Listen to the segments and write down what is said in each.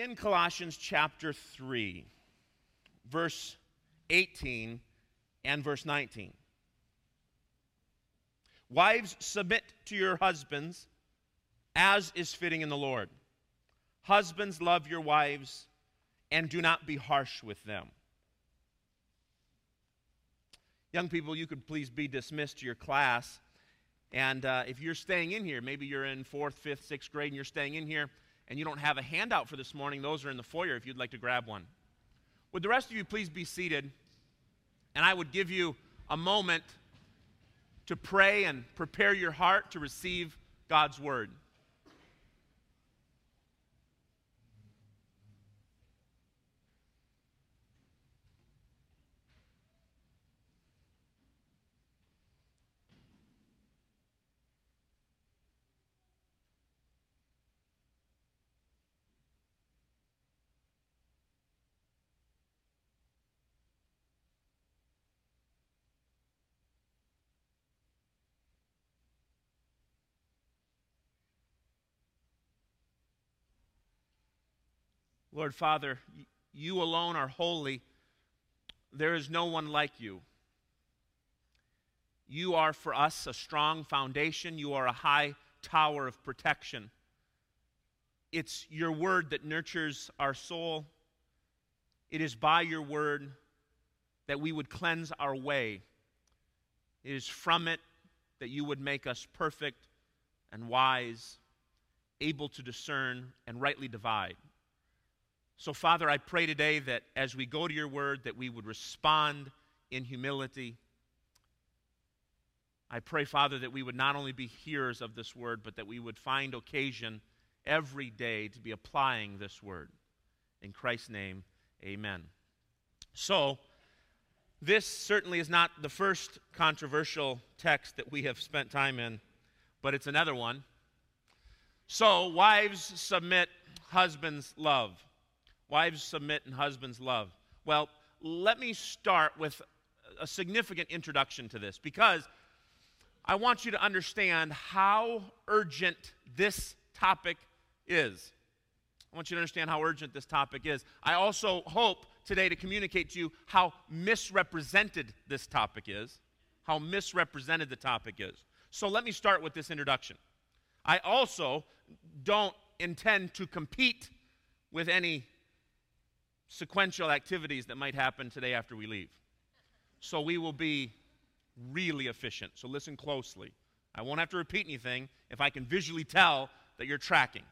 in Colossians chapter 3, verse 18 and verse 19. Wives, submit to your husbands as is fitting in the Lord. Husbands, love your wives and do not be harsh with them. Young people, you could please be dismissed to your class. And if you're staying in here, maybe you're in 4th, 5th, 6th grade and you're staying in here and you don't have a handout for this morning, those are in the foyer if you'd like to grab one. Would the rest of you please be seated? And I would give you a moment to pray and prepare your heart to receive God's word. Lord Father, you alone are holy. There is no one like you. You are for us a strong foundation. You are a high tower of protection. It's your word that nurtures our soul. It is by your word that we would cleanse our way. It is from it that you would make us perfect and wise, able to discern and rightly divide. So, Father, I pray today that as we go to your word, that we would respond in humility. I pray, Father, that we would not only be hearers of this word, but that we would find occasion every day to be applying this word. In Christ's name, amen. So, this certainly is not the first controversial text that we have spent time in, but it's another one. So, wives submit, husbands love. Wives submit and husbands love. Well, let me start with a significant introduction to this because I want you to understand how urgent this topic is. I want you to understand how urgent this topic is. I also hope today to communicate to you how misrepresented this topic is, how misrepresented the topic is. So let me start with this introduction. I also don't intend to compete with any sequential activities that might happen today after we leave. So we will be really efficient. So listen closely. I won't have to repeat anything if I can visually tell that you're tracking.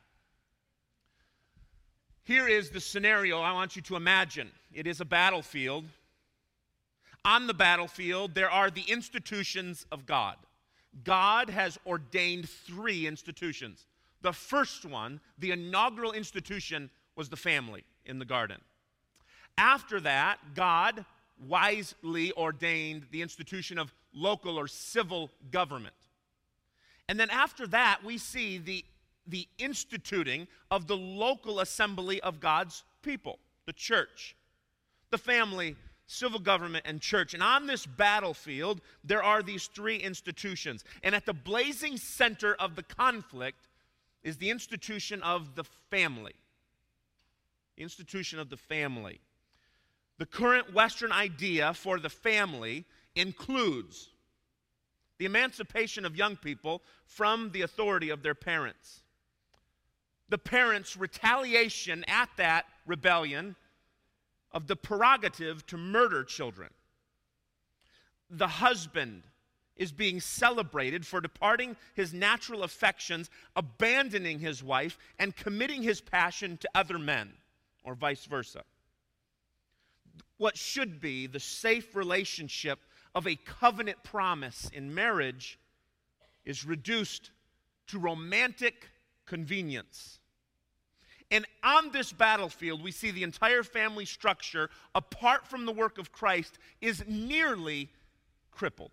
Here is the scenario I want you to imagine. It is a battlefield. On the battlefield, there are the institutions of God. God has ordained 3 institutions. The first one, the inaugural institution, was the family in the garden. After that, God wisely ordained the institution of local or civil government. And then after that, we see the instituting of the local assembly of God's people, the church, the family, civil government, and church. And on this battlefield, there are these 3 institutions. And at the blazing center of the conflict is the institution of the family. The institution of the family. The current Western idea for the family includes the emancipation of young people from the authority of their parents, the parents' retaliation at that rebellion of the prerogative to murder children. The husband is being celebrated for departing his natural affections, abandoning his wife, and committing his passion to other men, or vice versa. What should be the safe relationship of a covenant promise in marriage is reduced to romantic convenience. And on this battlefield, we see the entire family structure, apart from the work of Christ, is nearly crippled.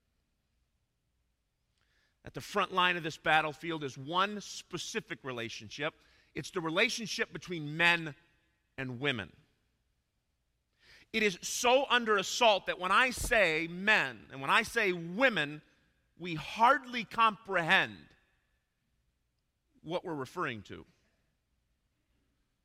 At the front line of this battlefield is one specific relationship. It's the relationship between men and women. It is so under assault that when I say men and when I say women, we hardly comprehend what we're referring to.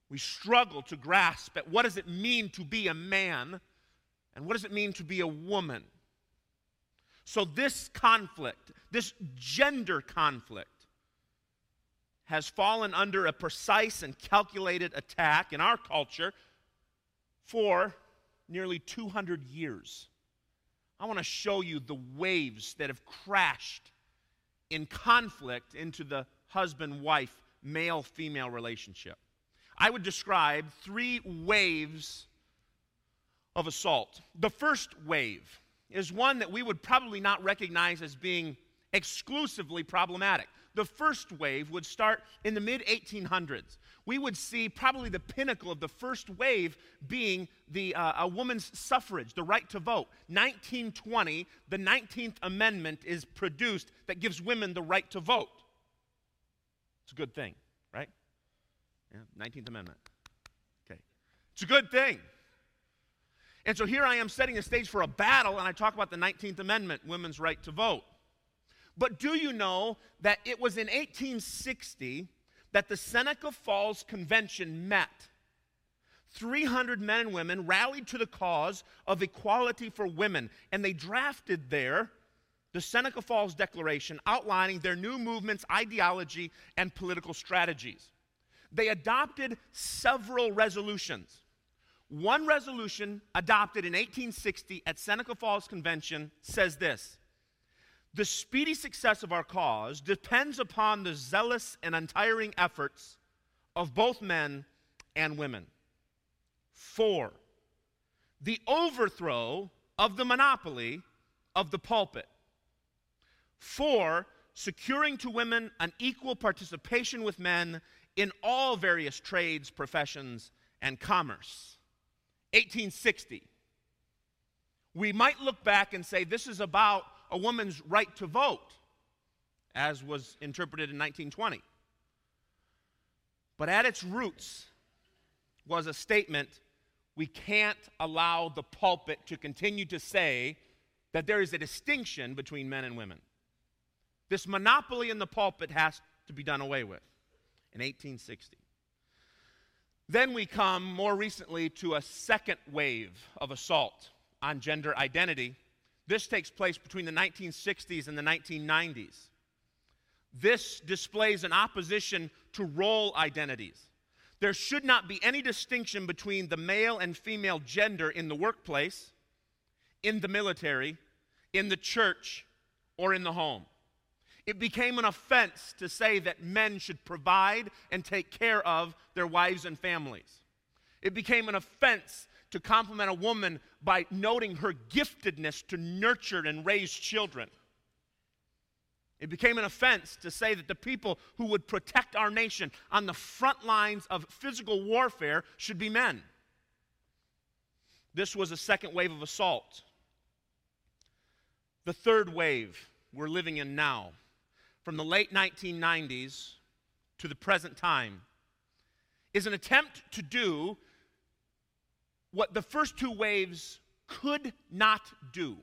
We struggle to grasp at what does it mean to be a man and what does it mean to be a woman. So this conflict, this gender conflict, has fallen under a precise and calculated attack in our culture for nearly 200 years. I want to show you the waves that have crashed in conflict into the husband-wife, male-female relationship. I would describe 3 waves of assault. The first wave is one that we would probably not recognize as being exclusively problematic. The first wave would start in the mid-1800s. We would see probably the pinnacle of the first wave being a woman's suffrage, the right to vote. 1920, the 19th Amendment is produced that gives women the right to vote. It's a good thing, right? Yeah, 19th Amendment. Okay. It's a good thing. And so here I am setting the stage for a battle, and I talk about the 19th Amendment, women's right to vote. But do you know that it was in 1860 that the Seneca Falls Convention met? 300 men and women rallied to the cause of equality for women, and they drafted there the Seneca Falls Declaration outlining their new movement's ideology and political strategies. They adopted several resolutions. One resolution adopted in 1860 at Seneca Falls Convention says this: "The speedy success of our cause depends upon the zealous and untiring efforts of both men and women." 4, the overthrow of the monopoly of the pulpit. 4, securing to women an equal participation with men in all various trades, professions, and commerce. 1860. We might look back and say this is about a woman's right to vote, as was interpreted in 1920. But at its roots was a statement: we can't allow the pulpit to continue to say that there is a distinction between men and women. This monopoly in the pulpit has to be done away with in 1860. Then we come more recently to a second wave of assault on gender identity. This takes place between the 1960s and the 1990s. This displays an opposition to role identities. There should not be any distinction between the male and female gender in the workplace, in the military, in the church, or in the home. It became an offense to say that men should provide and take care of their wives and families. It became an offense to compliment a woman by noting her giftedness to nurture and raise children. It became an offense to say that the people who would protect our nation on the front lines of physical warfare should be men. This was a second wave of assault. The third wave we're living in now, from the late 1990s to the present time, is an attempt to do what the first 2 waves could not do.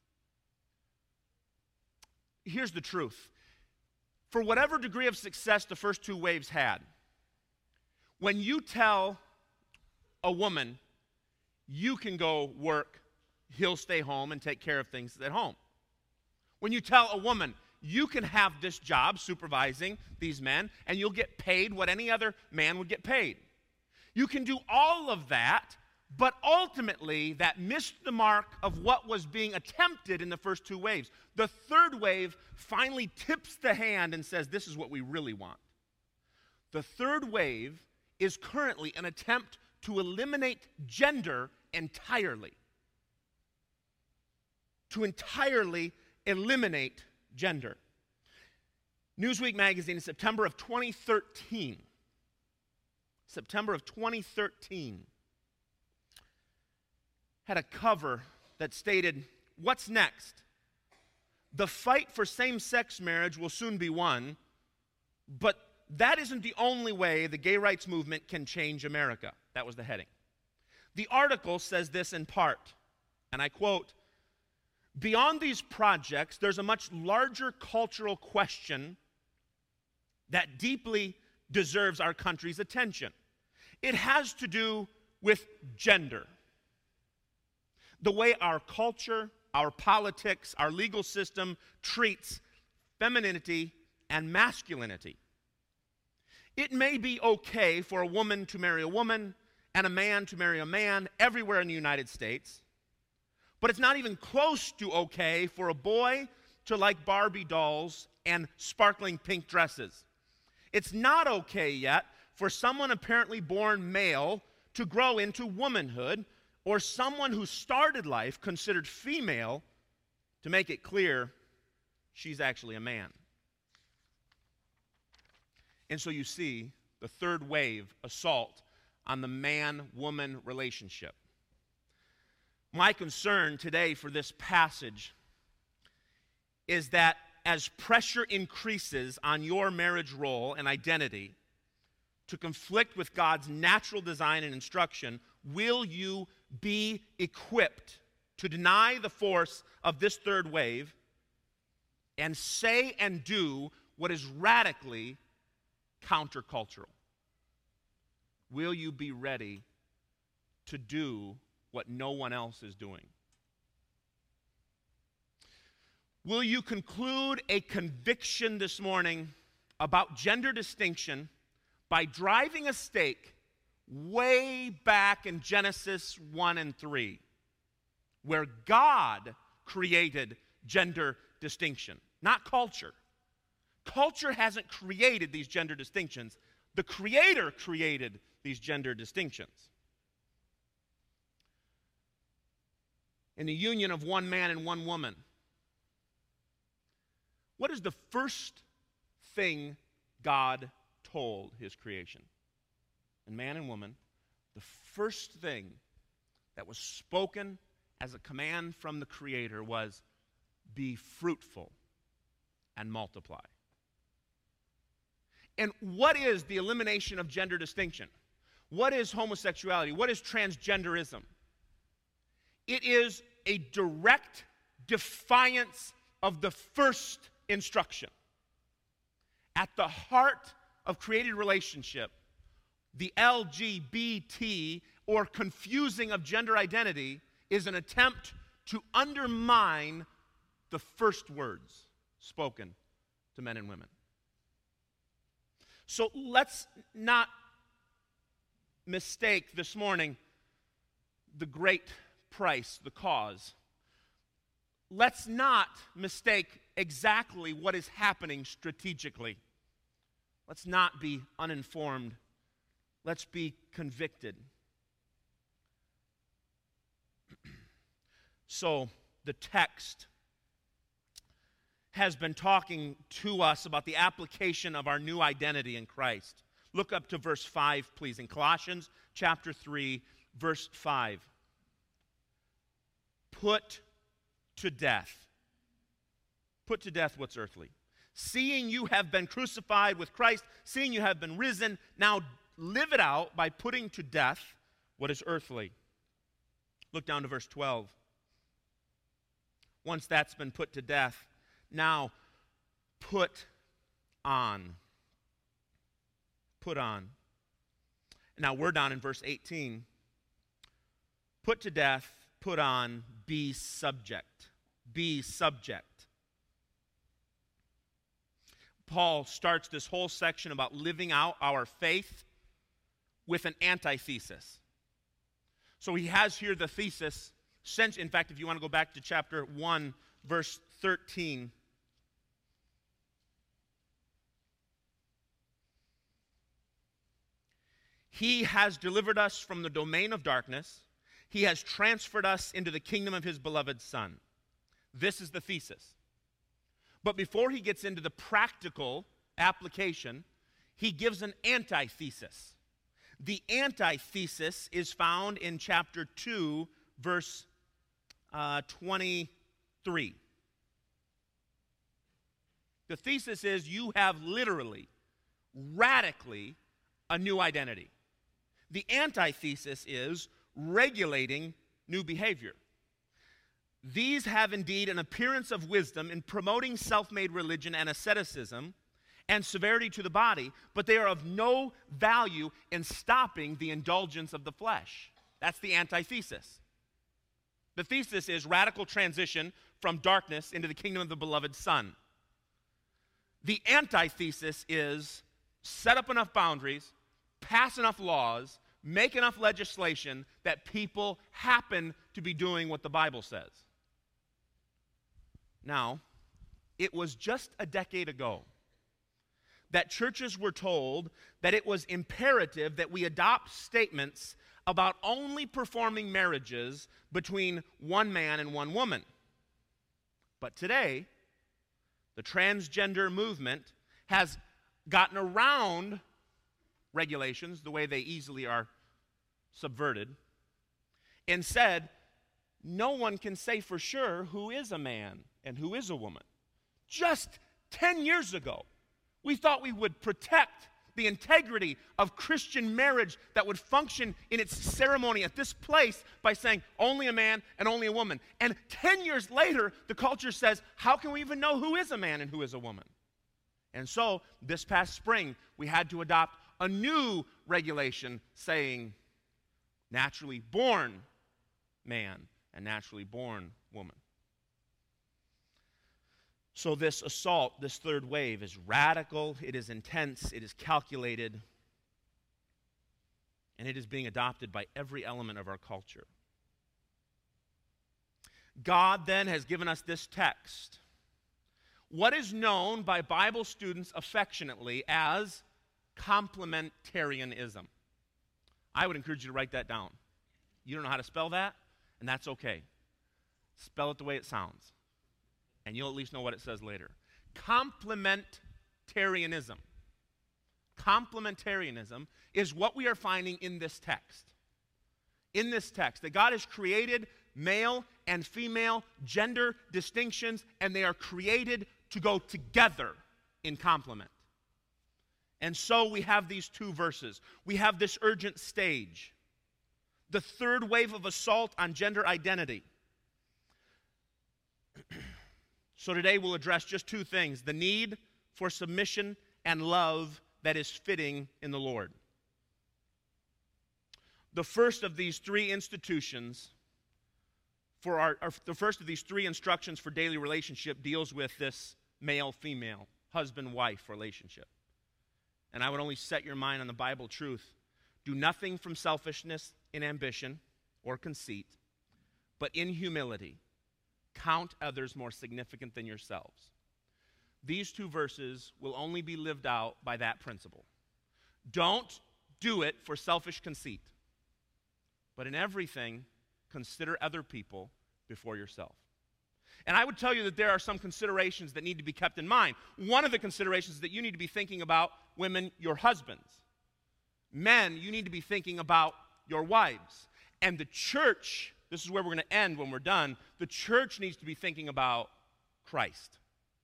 Here's the truth. For whatever degree of success the first 2 waves had, when you tell a woman, you can go work, he'll stay home and take care of things at home. When you tell a woman, you can have this job supervising these men, and you'll get paid what any other man would get paid. You can do all of that, but ultimately that missed the mark of what was being attempted in the first 2 waves. The third wave finally tips the hand and says, this is what we really want. The third wave is currently an attempt to eliminate gender entirely. To entirely eliminate gender. Newsweek magazine in September of 2013 had a cover that stated, "What's next? The fight for same-sex marriage will soon be won, but that isn't the only way the gay rights movement can change America." That was the heading. The article says this in part, and I quote, "Beyond these projects, there's a much larger cultural question that deeply deserves our country's attention. It has to do with gender. The way our culture, our politics, our legal system treats femininity and masculinity. It may be okay for a woman to marry a woman and a man to marry a man everywhere in the United States, but it's not even close to okay for a boy to like Barbie dolls and sparkling pink dresses. It's not okay yet for someone apparently born male to grow into womanhood, or someone who started life considered female to make it clear she's actually a man. And so you see the third wave assault on the man-woman relationship. My concern today for this passage is that as pressure increases on your marriage role and identity to conflict with God's natural design and instruction, will you be equipped to deny the force of this third wave and say and do what is radically countercultural? Will you be ready to do what no one else is doing? Will you conclude a conviction this morning about gender distinction by driving a stake way back in Genesis 1 and 3, where God created gender distinction, not culture? Culture hasn't created these gender distinctions. The Creator created these gender distinctions. In the union of one man and one woman, what is the first thing God told his creation? And man and woman, the first thing that was spoken as a command from the Creator was, be fruitful and multiply. And what is the elimination of gender distinction? What is homosexuality? What is transgenderism? It is a direct defiance of the first instruction. At the heart of created relationship, the LGBT, or confusing of gender identity, is an attempt to undermine the first words spoken to men and women. So let's not mistake this morning the great price, the cause. Let's not mistake exactly what is happening strategically. Let's not be uninformed. Let's be convicted. So the text has been talking to us about the application of our new identity in Christ. Look up to verse 5, please, in Colossians chapter 3, verse 5. Put to death. Put to death what's earthly. Seeing you have been crucified with Christ, seeing you have been risen, now live it out by putting to death what is earthly. Look down to verse 12. Once that's been put to death, now put on. Put on. Now we're down in verse 18. Put to death, put on, be subject. Be subject. Paul starts this whole section about living out our faith with an antithesis. So he has here the thesis. In fact, if you want to go back to chapter 1, verse 13. He has delivered us from the domain of darkness. He has transferred us into the kingdom of his beloved Son. This is the thesis. But before he gets into the practical application, he gives an antithesis. The antithesis is found in chapter 2, verse 23. The thesis is you have literally, radically, a new identity. The antithesis is regulating new behavior. These have indeed an appearance of wisdom in promoting self-made religion and asceticism, and severity to the body, but they are of no value in stopping the indulgence of the flesh. That's the antithesis. The thesis is radical transition from darkness into the kingdom of the beloved Son. The antithesis is set up enough boundaries, pass enough laws, make enough legislation that people happen to be doing what the Bible says. Now, it was just a decade ago that churches were told that it was imperative that we adopt statements about only performing marriages between one man and one woman. But today, the transgender movement has gotten around regulations, the way they easily are subverted, and said, no one can say for sure who is a man and who is a woman. Just 10 years ago, we thought we would protect the integrity of Christian marriage that would function in its ceremony at this place by saying only a man and only a woman. And 10 years later, the culture says, how can we even know who is a man and who is a woman? And so, this past spring, we had to adopt a new regulation saying naturally born man and naturally born woman. So this assault, this third wave, is radical, it is intense, it is calculated, and it is being adopted by every element of our culture. God then has given us this text, what is known by Bible students affectionately as complementarianism. I would encourage you to write that down. You don't know how to spell that, and that's okay. Spell it the way it sounds, and you'll at least know what it says later. Complementarianism. Complementarianism is what we are finding in this text. In this text, that God has created male and female gender distinctions, and they are created to go together in complement. And so we have these two verses. We have this urgent stage, the third wave of assault on gender identity. So today we'll address just two things: the need for submission and love that is fitting in the Lord. The first of these three institutions the first of these three instructions for daily relationship deals with this male-female, husband-wife relationship. And I would only set your mind on the Bible truth. Do nothing from selfishness and ambition or conceit, but in humility count others more significant than yourselves. These two verses will only be lived out by that principle. Don't do it for selfish conceit, but in everything, consider other people before yourself. And I would tell you that there are some considerations that need to be kept in mind. One of the considerations is that you need to be thinking about, women, your husbands. Men, you need to be thinking about your wives. And the church, this is where we're going to end when we're done, the church needs to be thinking about Christ.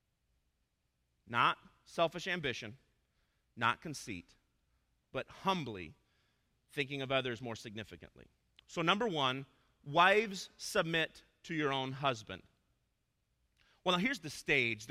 Not selfish ambition, not conceit, but humbly thinking of others more significantly. So number one, wives, submit to your own husband. Well, now here's the stage,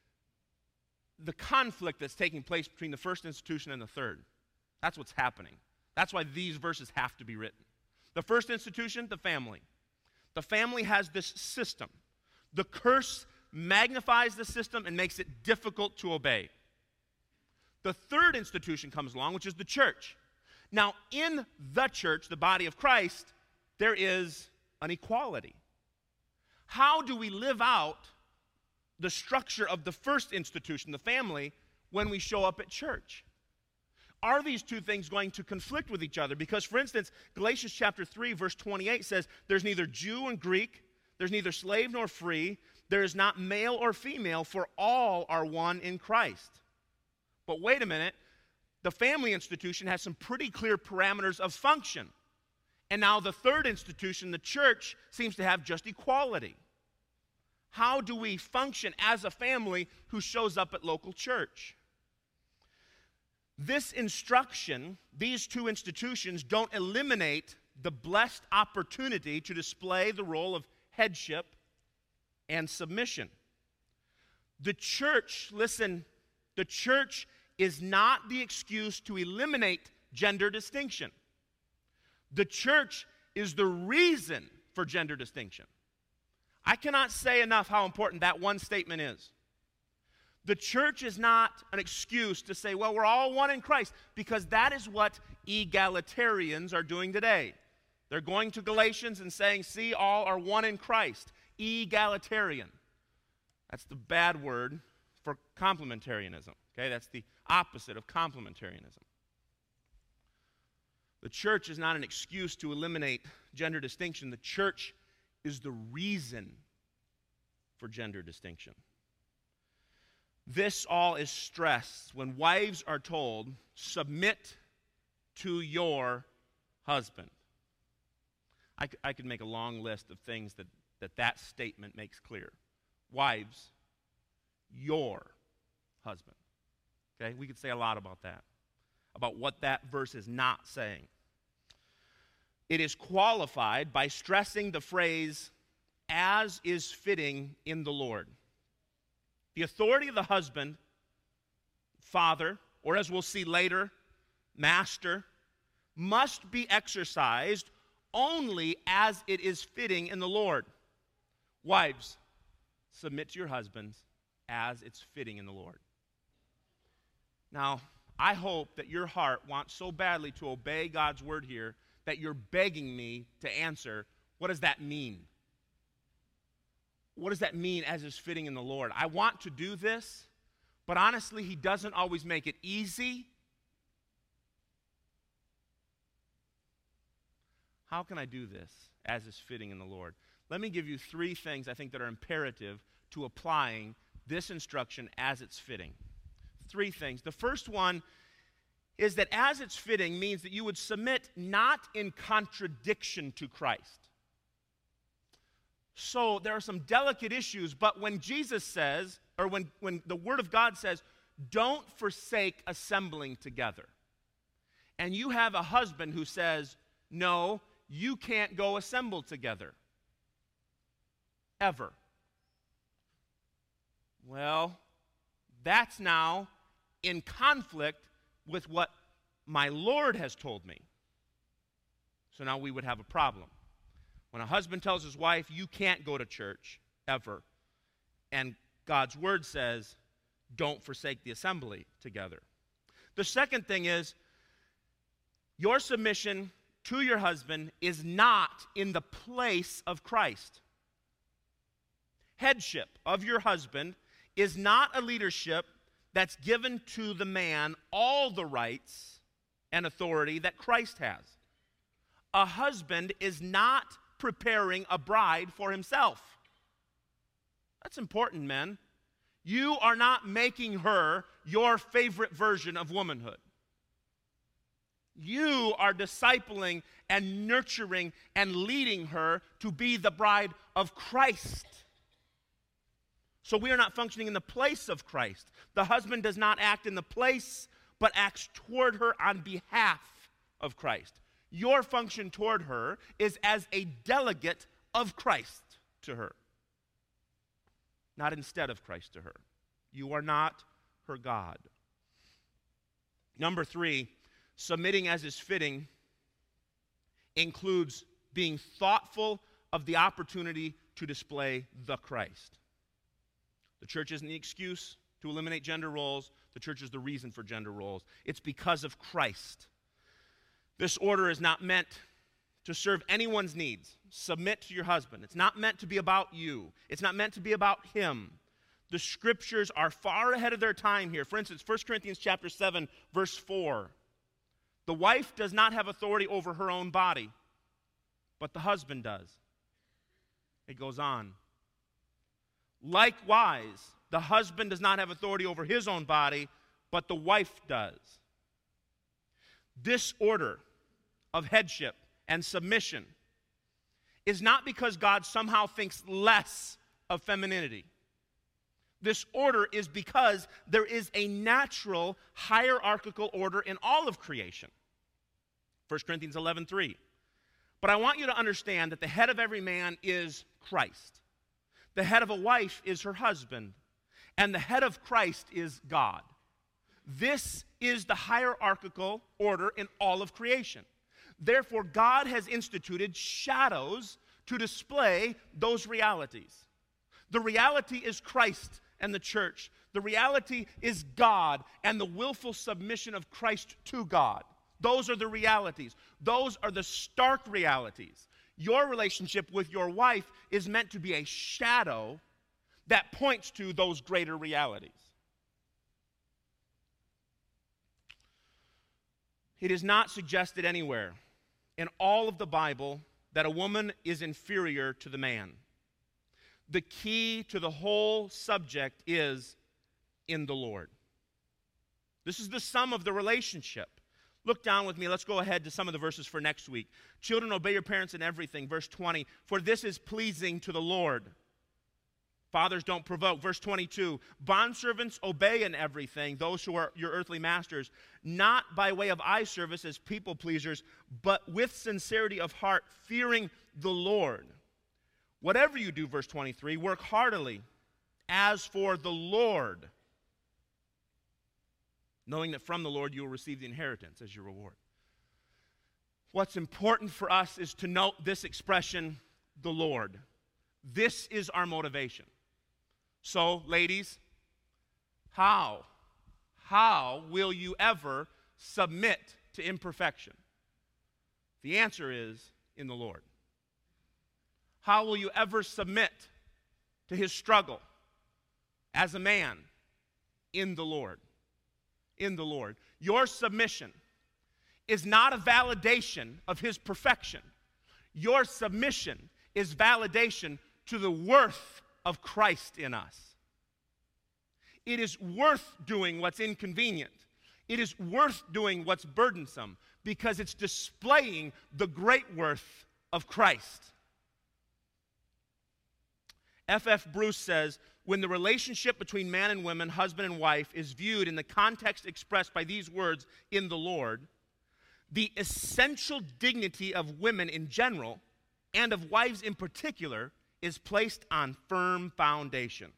the conflict that's taking place between the first institution and the third. That's what's happening. That's why these verses have to be written. The first institution, the family. The family has this system. The curse magnifies the system and makes it difficult to obey. The third institution comes along, which is the church. Now, in the church, the body of Christ, there is an equality. How do we live out the structure of the first institution, the family, when we show up at church? Are these two things going to conflict with each other? Because, for instance, Galatians chapter 3, verse 28 says, there's neither Jew nor Greek, there's neither slave nor free, there is not male or female, for all are one in Christ. But wait a minute, the family institution has some pretty clear parameters of function. And now the third institution, the church, seems to have just equality. How do we function as a family who shows up at local church? This instruction, these two institutions, don't eliminate the blessed opportunity to display the role of headship and submission. The church, listen, The church is not the excuse to eliminate gender distinction. The church is the reason for gender distinction. I cannot say enough how important that one statement is. The church is not an excuse to say, well, we're all one in Christ, because that is what egalitarians are doing today. They're going to Galatians and saying, see, all are one in Christ. Egalitarian. That's the bad word for complementarianism. Okay, that's the opposite of complementarianism. The church is not an excuse to eliminate gender distinction. The church is the reason for gender distinction. This all is stressed when wives are told, submit to your husband. I could make a long list of things that statement makes clear. Wives, your husband. Okay, we could say a lot about that, about what that verse is not saying. It is qualified by stressing the phrase, as is fitting in the Lord. The authority of the husband, father, or as we'll see later, master, must be exercised only as it is fitting in the Lord. Wives, submit to your husbands as it's fitting in the Lord. Now, I hope that your heart wants so badly to obey God's word here that you're begging me to answer, what does that mean? What does that mean as is fitting in the Lord? I want to do this, but honestly, He doesn't always make it easy. How can I do this as is fitting in the Lord? Let me give you 3 things I think that are imperative to applying this instruction as it's fitting. 3 things. The first one is that as it's fitting means that you would submit not in contradiction to Christ. So there are some delicate issues, but when Jesus says, or when the Word of God says, don't forsake assembling together, and you have a husband who says, no, you can't go assemble together. Ever. Well, that's now in conflict with what my Lord has told me. So now we would have a problem. When a husband tells his wife, you can't go to church, ever, and God's word says, don't forsake the assembly together. The second thing is, your submission to your husband is not in the place of Christ. Headship of your husband is not a leadership that's given to the man all the rights and authority that Christ has. A husband is not preparing a bride for himself. That's important, men. You are not making her your favorite version of womanhood. You are discipling and nurturing and leading her to be the bride of Christ. So we are not functioning in the place of Christ. The husband does not act in the place, but acts toward her on behalf of Christ. Your function toward her is as a delegate of Christ to her, not instead of Christ to her. You are not her God. Number 3, submitting as is fitting includes being thoughtful of the opportunity to display the Christ. The church isn't the excuse to eliminate gender roles. The church is the reason for gender roles. It's because of Christ. This order is not meant to serve anyone's needs. Submit to your husband. It's not meant to be about you. It's not meant to be about him. The scriptures are far ahead of their time here. For instance, 1 Corinthians chapter 7, verse 4. The wife does not have authority over her own body, but the husband does. It goes on. Likewise, the husband does not have authority over his own body, but the wife does. This order of headship and submission is not because God somehow thinks less of femininity. This order is because there is a natural hierarchical order in all of creation. 1 Corinthians 11:3. But I want you to understand that the head of every man is Christ. The head of a wife is her husband. And the head of Christ is God. This is the hierarchical order in all of creation. Therefore, God has instituted shadows to display those realities. The reality is Christ and the church. The reality is God and the willful submission of Christ to God. Those are the realities. Those are the stark realities. Your relationship with your wife is meant to be a shadow that points to those greater realities. It is not suggested anywhere in all of the Bible that a woman is inferior to the man. The key to the whole subject is in the Lord. This is the sum of the relationship. Look down with me. Let's go ahead to some of the verses for next week. Children, obey your parents in everything. Verse 20, for this is pleasing to the Lord. Fathers, don't provoke. Verse 22, bondservants, obey in everything those who are your earthly masters, not by way of eye service as people pleasers, but with sincerity of heart, fearing the Lord. Whatever you do, verse 23, work heartily as for the Lord, knowing that from the Lord you will receive the inheritance as your reward. What's important for us is to note this expression, the Lord. This is our motivation. So, ladies, how will you ever submit to imperfection? The answer is in the Lord. How will you ever submit to his struggle as a man? In the Lord. In the Lord. Your submission is not a validation of his perfection. Your submission is validation to the worth of Christ in us. It is worth doing what's inconvenient. It is worth doing what's burdensome because it's displaying the great worth of Christ. F.F. Bruce says, when the relationship between man and woman, husband and wife, is viewed in the context expressed by these words, in the Lord, the essential dignity of women in general, and of wives in particular, is placed on firm foundation.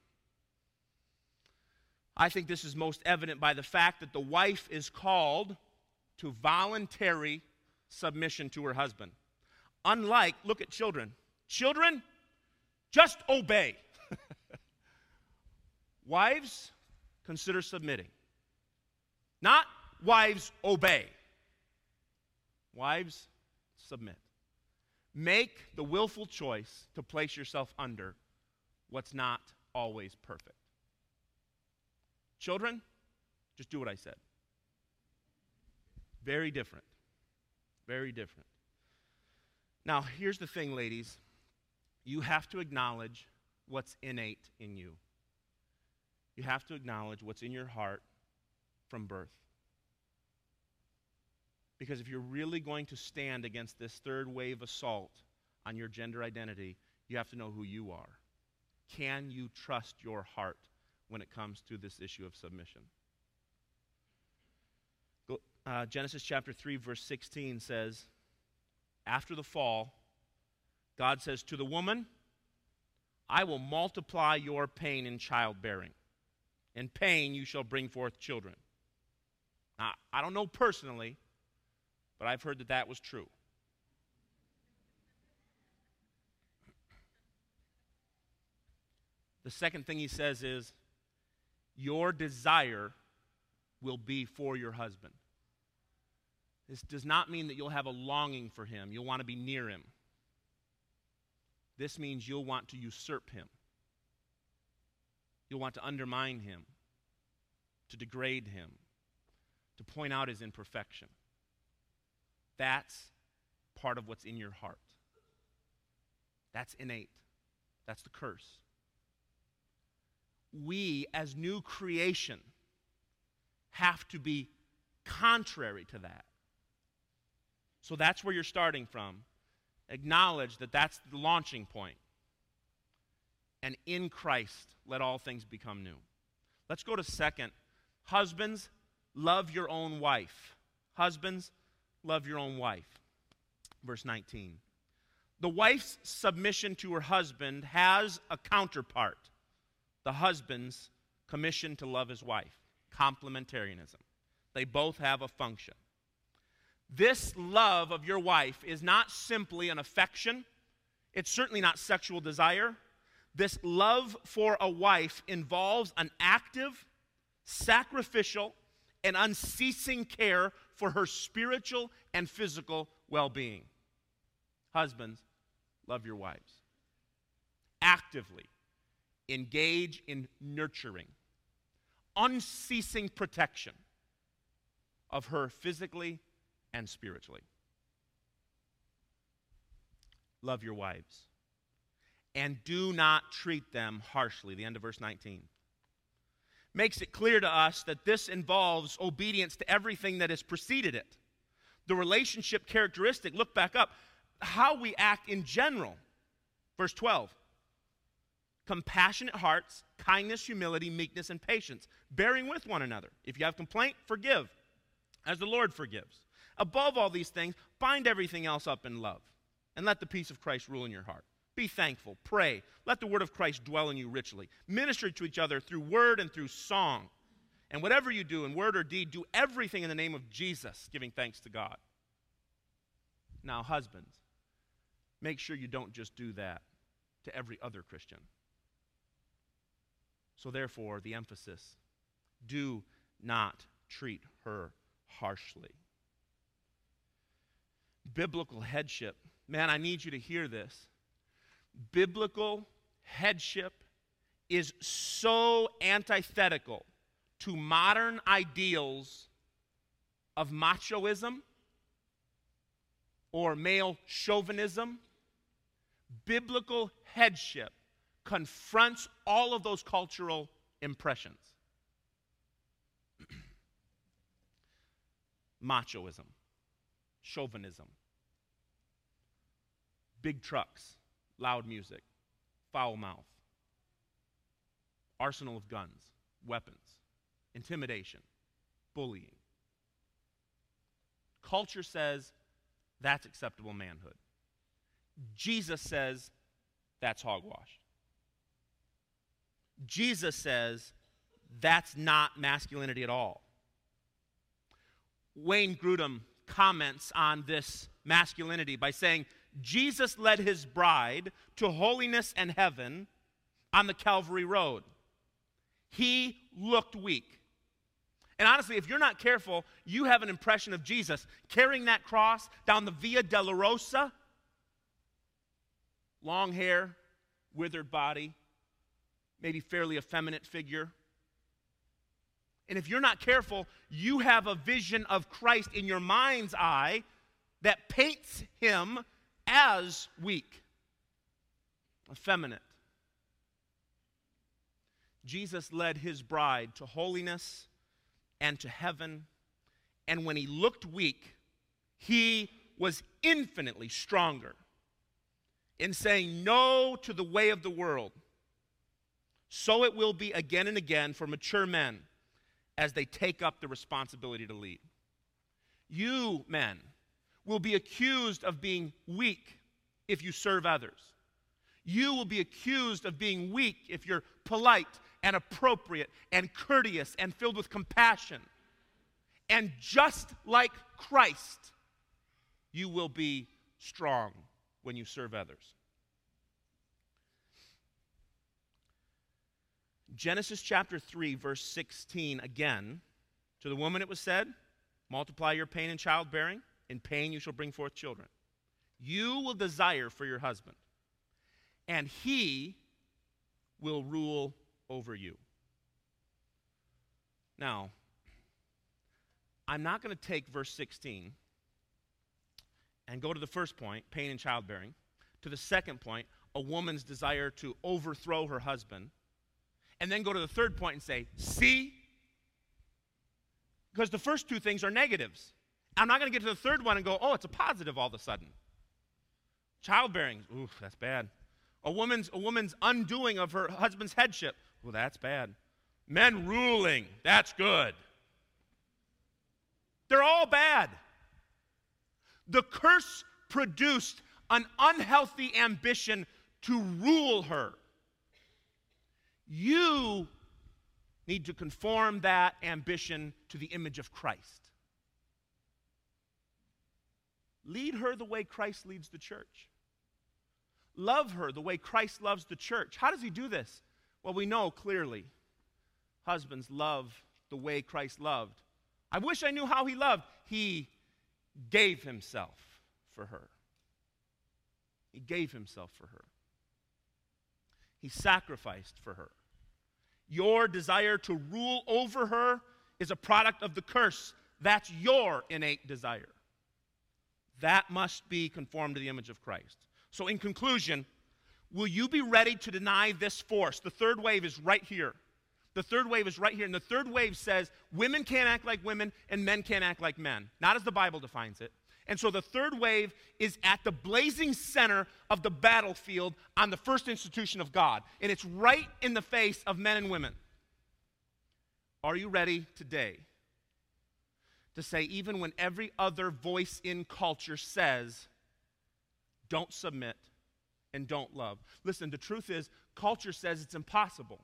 I think this is most evident by the fact that the wife is called to voluntary submission to her husband. Unlike, look at children. Children, just obey. Wives, consider submitting. Not wives, obey. Wives, submit. Make the willful choice to place yourself under what's not always perfect. Children, just do what I said. Very different. Very different. Now, here's the thing, ladies. You have to acknowledge what's innate in you. You have to acknowledge what's in your heart from birth. Because if you're really going to stand against this third wave assault on your gender identity, you have to know who you are. Can you trust your heart when it comes to this issue of submission? Genesis chapter 3, verse 16 says, after the fall, God says to the woman, I will multiply your pain in childbearing. In pain you shall bring forth children. Now, I don't know personally, but I've heard that that was true. The second thing he says is, your desire will be for your husband. This does not mean that you'll have a longing for him. You'll want to be near him. This means you'll want to usurp him. You'll want to undermine him, to degrade him, to point out his imperfection. That's part of what's in your heart. That's innate. That's the curse. We, as new creation, have to be contrary to that. So that's where you're starting from. Acknowledge that that's the launching point. And in Christ, let all things become new. Let's go to second. Husbands, love your own wife. Husbands, love your own wife. Verse 19. The wife's submission to her husband has a counterpart. The husband's commission to love his wife. Complementarianism. They both have a function. This love of your wife is not simply an affection. It's certainly not sexual desire. This love for a wife involves an active, sacrificial, and unceasing care for her spiritual and physical well-being. Husbands, love your wives. Actively engage in nurturing, unceasing protection of her physically and spiritually. Love your wives. And do not treat them harshly. The end of verse 19. Makes it clear to us that this involves obedience to everything that has preceded it. The relationship characteristic, look back up, how we act in general. Verse 12. Compassionate hearts, kindness, humility, meekness, and patience, bearing with one another. If you have complaint, forgive, as the Lord forgives. Above all these things, bind everything else up in love, and let the peace of Christ rule in your heart. Be thankful, pray, let the word of Christ dwell in you richly. Minister to each other through word and through song. And whatever you do in word or deed, do everything in the name of Jesus, giving thanks to God. Now, husbands, make sure you don't just do that to every other Christian. So therefore, the emphasis, do not treat her harshly. Biblical headship. Man, I need you to hear this. Biblical headship is so antithetical to modern ideals of machoism or male chauvinism. Biblical headship confronts all of those cultural impressions. Machoism, chauvinism, big trucks, loud music, foul mouth, arsenal of guns, weapons, intimidation, bullying. Culture says that's acceptable manhood. Jesus says that's hogwash. Jesus says that's not masculinity at all. Wayne Grudem comments on this masculinity by saying, Jesus led his bride to holiness and heaven on the Calvary Road. He looked weak. And honestly, if you're not careful, you have an impression of Jesus carrying that cross down the Via Dolorosa. Long hair, withered body, maybe fairly effeminate figure. And if you're not careful, you have a vision of Christ in your mind's eye that paints him as weak, effeminate. Jesus led his bride to holiness and to heaven, and when he looked weak, he was infinitely stronger in saying no to the way of the world. So it will be again and again for mature men as they take up the responsibility to lead. You, men, will be accused of being weak if you serve others. You will be accused of being weak if you're polite and appropriate and courteous and filled with compassion. And just like Christ, you will be strong when you serve others. Genesis chapter 3, verse 16, again, to the woman it was said, multiply your pain in childbearing. In pain you shall bring forth children. You will desire for your husband, and he will rule over you. Now, I'm not going to take verse 16 and go to the first point, pain in childbearing, to the second point, a woman's desire to overthrow her husband, and then go to the third point and say, see? Because the first two things are negatives. I'm not going to get to the third one and go, oh, it's a positive all of a sudden. Childbearing, ooh, that's bad. A woman's undoing of her husband's headship, well, that's bad. Men ruling, that's good. They're all bad. The curse produced an unhealthy ambition to rule her. You need to conform that ambition to the image of Christ. Lead her the way Christ leads the church. Love her the way Christ loves the church. How does he do this? Well, we know clearly. Husbands, love the way Christ loved. I wish I knew how he loved. He gave himself for her. He gave himself for her. He sacrificed for her. Your desire to rule over her is a product of the curse. That's your innate desire. That must be conformed to the image of Christ. So in conclusion, will you be ready to deny this force? The third wave is right here. The third wave is right here. And the third wave says women can't act like women and men can't act like men. Not as the Bible defines it. And so the third wave is at the blazing center of the battlefield on the first institution of God. And it's right in the face of men and women. Are you ready today to say, even when every other voice in culture says, don't submit and don't love? Listen, the truth is, culture says it's impossible.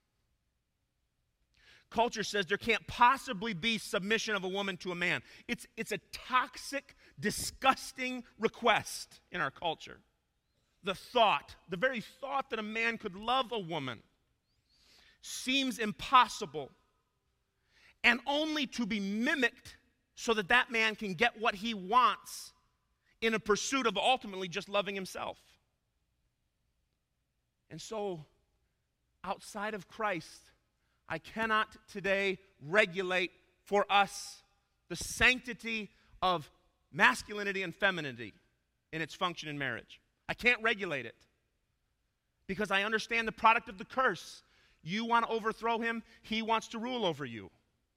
Culture says there can't possibly be submission of a woman to a man. It's a toxic, disgusting request in our culture. The very thought that a man could love a woman seems impossible and only to be mimicked so that that man can get what he wants in a pursuit of ultimately just loving himself. And so, outside of Christ, I cannot today regulate for us the sanctity of masculinity and femininity in its function in marriage. I can't regulate it because I understand the product of the curse. You want to overthrow him, he wants to rule over you.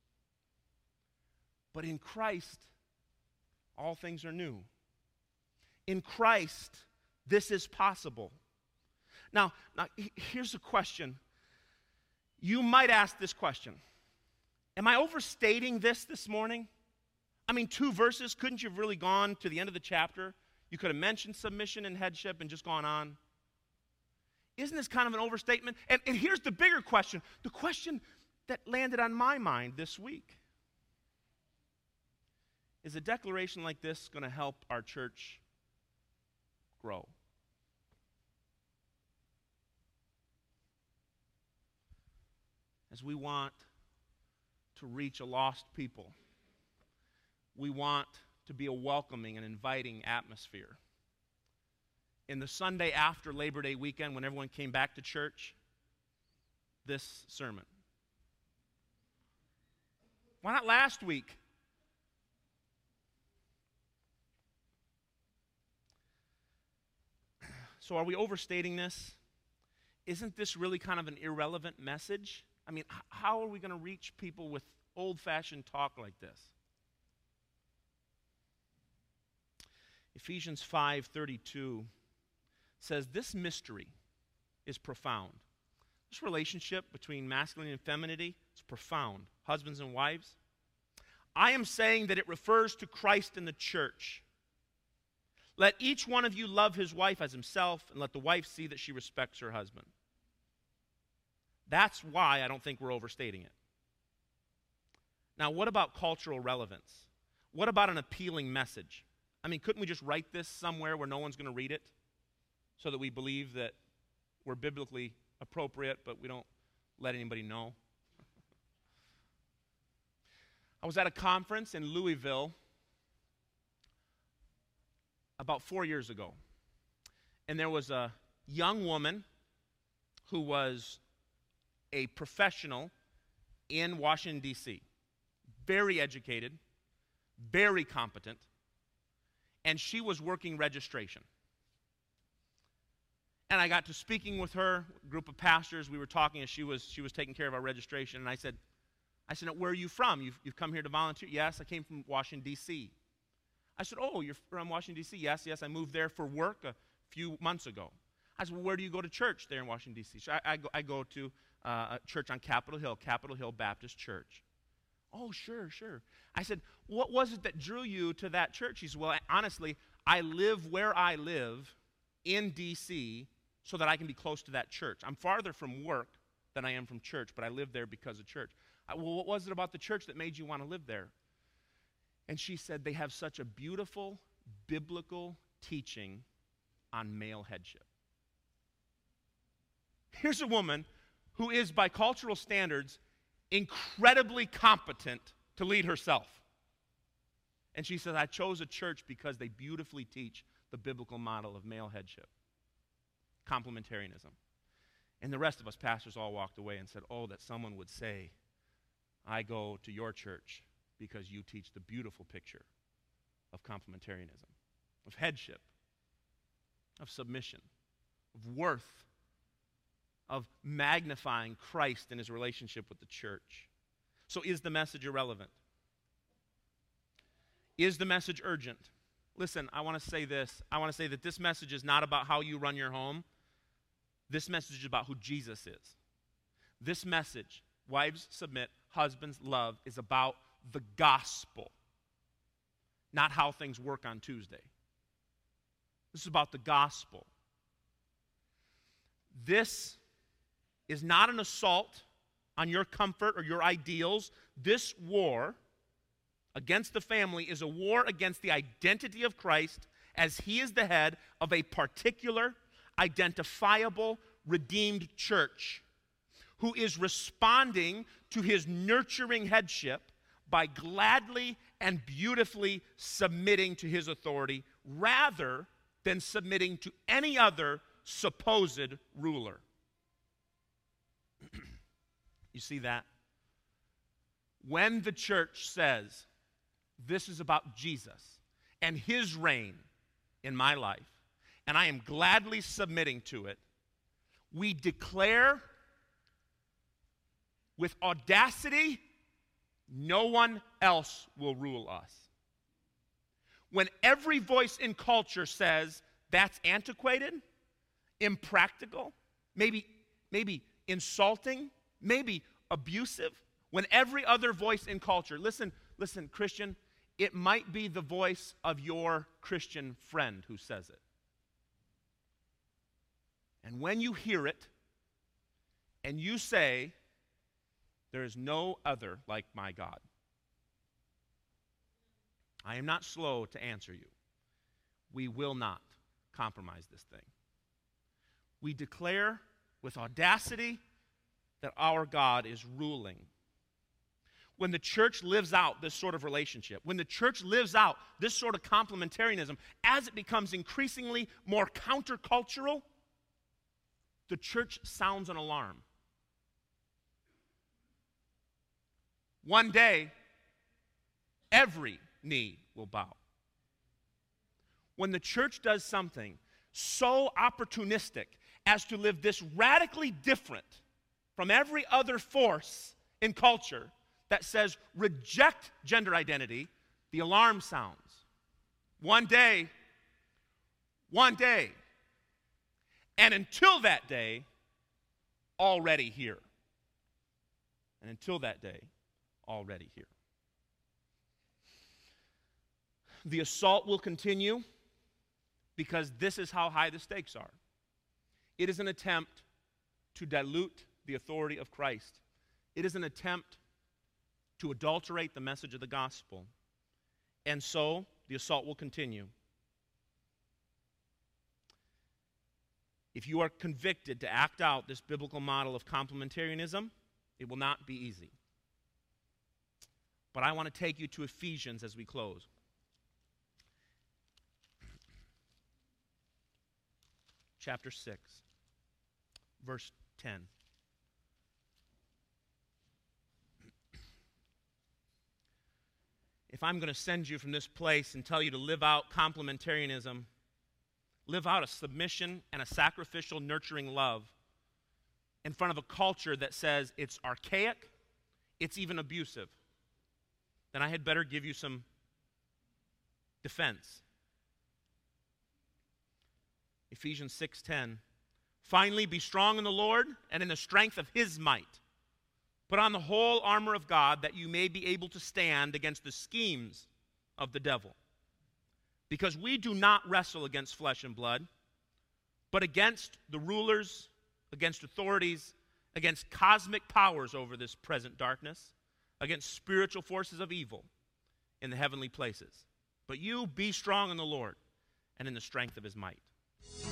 But in Christ, all things are new. In Christ, this is possible. Now here's a question. You might ask this question. Am I overstating this morning? I mean, 2 verses, couldn't you have really gone to the end of the chapter? You could have mentioned submission and headship and just gone on. Isn't this kind of an overstatement? And here's the bigger question, the question that landed on my mind this week. Is a declaration like this going to help our church grow? As we want to reach a lost people, we want to be a welcoming and inviting atmosphere. In the Sunday after Labor Day weekend, when everyone came back to church, this sermon. Why not last week? So are we overstating this? Isn't this really kind of an irrelevant message? I mean, how are we going to reach people with old-fashioned talk like this? Ephesians 5:32 says, this mystery is profound. This relationship between masculinity and femininity is profound. Husbands and wives. I am saying that it refers to Christ and the church. Let each one of you love his wife as himself, and let the wife see that she respects her husband. That's why I don't think we're overstating it. Now, what about cultural relevance? What about an appealing message? I mean, couldn't we just write this somewhere where no one's going to read it so that we believe that we're biblically appropriate, but we don't let anybody know? I was at a conference in Louisville about 4 years ago, and there was a young woman who was a professional in Washington, D.C., very educated, very competent, and she was working registration. And I got to speaking with her, a group of pastors. We were talking as she was taking care of our registration, and I said, where are you from? You've come here to volunteer? Yes, I came from Washington, D.C. I said, oh, you're from Washington, D.C.? Yes, I moved there for work a few months ago. I said, well, where do you go to church there in Washington, D.C.? So I go to a church on Capitol Hill Baptist Church. Oh, sure. I said, what was it that drew you to that church? He said, well, honestly, I live where I live in D.C. so that I can be close to that church. I'm farther from work, than I am from church, but I live there because of church. Well, what was it about the church that made you want to live there? And she said, they have such a beautiful biblical teaching on male headship. Here's a woman who is, by cultural standards, incredibly competent to lead herself. And she says, I chose a church because they beautifully teach the biblical model of male headship, complementarianism. And the rest of us pastors all walked away and said, oh, that someone would say, I go to your church because you teach the beautiful picture of complementarianism, of headship, of submission, of worth, of magnifying Christ and his relationship with the church. So is the message irrelevant? Is the message urgent? Listen, I want to say this. I want to say that this message is not about how you run your home. This message is about who Jesus is. This message, wives submit, husbands love, is about the gospel, not how things work on Tuesday. This is about the gospel. This is not an assault on your comfort or your ideals. This war against the family is a war against the identity of Christ as he is the head of a particular, identifiable, redeemed church who is responding to his nurturing headship by gladly and beautifully submitting to his authority rather than submitting to any other supposed ruler. You see that? When the church says, this is about Jesus and his reign in my life, and I am gladly submitting to it, we declare with audacity, no one else will rule us. When every voice in culture says that's antiquated, impractical, maybe insulting, maybe abusive, when every other voice in culture, listen, Christian, it might be the voice of your Christian friend who says it. And when you hear it, and you say, there is no other like my God, I am not slow to answer you. We will not compromise this thing. We declare with audacity that our God is ruling. When the church lives out this sort of relationship, when the church lives out this sort of complementarianism, as it becomes increasingly more countercultural, the church sounds an alarm. One day, every knee will bow. When the church does something so opportunistic as to live this radically different from every other force in culture that says reject gender identity, the alarm sounds. One day, and until that day, already here. And until that day, already here. The assault will continue because this is how high the stakes are. It is an attempt to dilute the authority of Christ. It is an attempt to adulterate the message of the gospel. And so, the assault will continue. If you are convicted to act out this biblical model of complementarianism, it will not be easy. But I want to take you to Ephesians as we close. Chapter 6, verse 10. If I'm going to send you from this place and tell you to live out complementarianism, live out a submission and a sacrificial, nurturing love in front of a culture that says it's archaic, it's even abusive, then I had better give you some defense. Ephesians 6:10. Finally, be strong in the Lord and in the strength of his might. Put on the whole armor of God that you may be able to stand against the schemes of the devil. Because we do not wrestle against flesh and blood, but against the rulers, against authorities, against cosmic powers over this present darkness, against spiritual forces of evil in the heavenly places. But you be strong in the Lord and in the strength of his might.